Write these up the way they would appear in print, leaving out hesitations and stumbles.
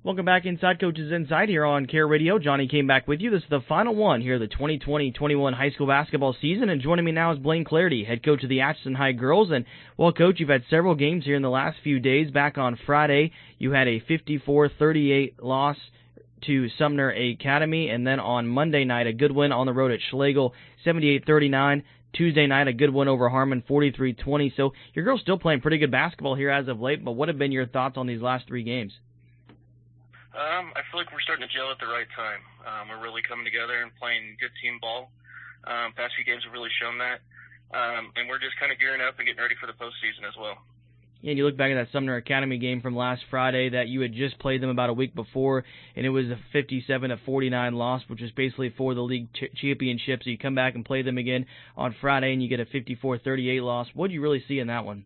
Welcome back inside Coach's Insight here on Care Radio. Johnny came back with you. This is the final one here of the 2020-21 high school basketball season, and joining me now is Blaine Clarity, head coach of the Atchison High girls. And, well, Coach, you've had several games here in the last few days. Back on Friday, you had a 54-38 loss to Sumner Academy, and then on Monday night, a good win on the road at Schlegel, 78-39. Tuesday night, a good win over Harmon, 43-20. So your girls still playing pretty good basketball here as of late, but what have been your thoughts on these last three games? I feel like we're starting to gel at the right time. We're really coming together and playing good team ball. Past few games have really shown that. And we're just kind of gearing up and getting ready for the postseason as well. Yeah, and you look back at that Sumner Academy game from last Friday that you had just played them about a week before, and it was a 57-49 loss, which was basically for the league championship. So you come back and play them again on Friday, and you get a 54-38 loss. What did you really see in that one?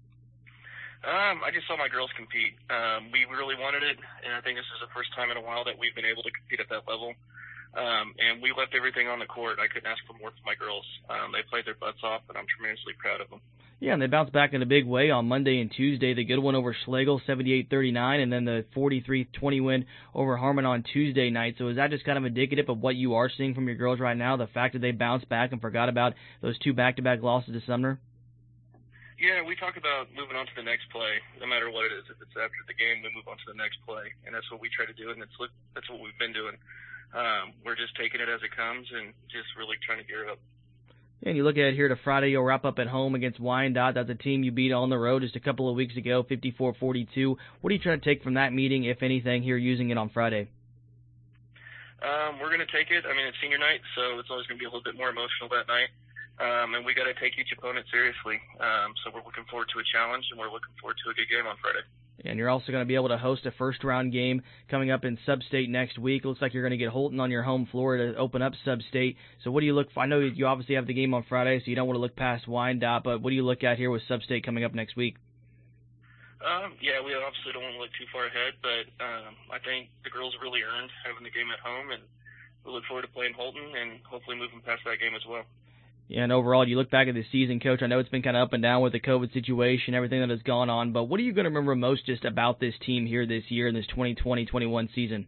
I just saw my girls compete. We really wanted it, and I think this is the first time in a while that we've been able to compete at that level. And we left everything on the court. I couldn't ask for more from my girls. They played their butts off, and I'm tremendously proud of them. Yeah, and they bounced back in a big way on Monday and Tuesday. The good one over Schlegel, 78-39, and then the 43-20 win over Harmon on Tuesday night. So is that just kind of indicative of what you are seeing from your girls right now, the fact that they bounced back and forgot about those two back-to-back losses to Sumner? Yeah, we talk about moving on to the next play, no matter what it is. If it's after the game, we move on to the next play, and that's what we try to do, and that's what we've been doing. We're just taking it as it comes and just really trying to gear up. And you look at it here to Friday, you'll wrap up at home against Wyandotte. That's a team you beat on the road just a couple of weeks ago, 54-42. What are you trying to take from that meeting, if anything, here using it on Friday? We're going to take it. I mean, it's senior night, so it's always going to be a little bit more emotional that night. And we got to take each opponent seriously. So we're looking forward to a challenge, and we're looking forward to a good game on Friday. And you're also going to be able to host a first-round game coming up in Sub-State next week. Looks like you're going to get Holton on your home floor to open up Sub-State. So what do you look for? I know you obviously have the game on Friday, so you don't want to look past Wyandotte, but what do you look at here with Sub-State coming up next week? Yeah, we obviously don't want to look too far ahead, but I think the girls really earned having the game at home, and we look forward to playing Holton and hopefully moving past that game as well. Yeah, and overall, you look back at the season, Coach, I know it's been kind of up and down with the COVID situation, everything that has gone on, but what are you going to remember most just about this team here this year in this 2020-21 season?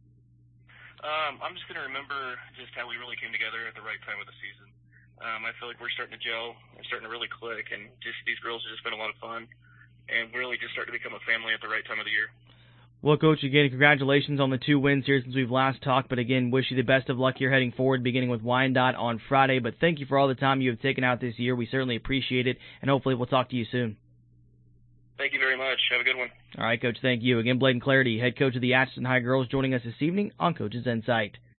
I'm just going to remember just how we really came together at the right time of the season. I feel like we're starting to gel and starting to really click, and just these girls have just been a lot of fun, and really just starting to become a family at the right time of the year. Well, Coach, again, congratulations on the 2 wins here since we've last talked. But again, wish you the best of luck here heading forward, beginning with Wyandotte on Friday. But thank you for all the time you have taken out this year. We certainly appreciate it, and hopefully we'll talk to you soon. Thank you very much. Have a good one. All right, Coach, thank you. Again, Blaine Clarity, head coach of the Atchison High girls, joining us this evening on Coach's Insight.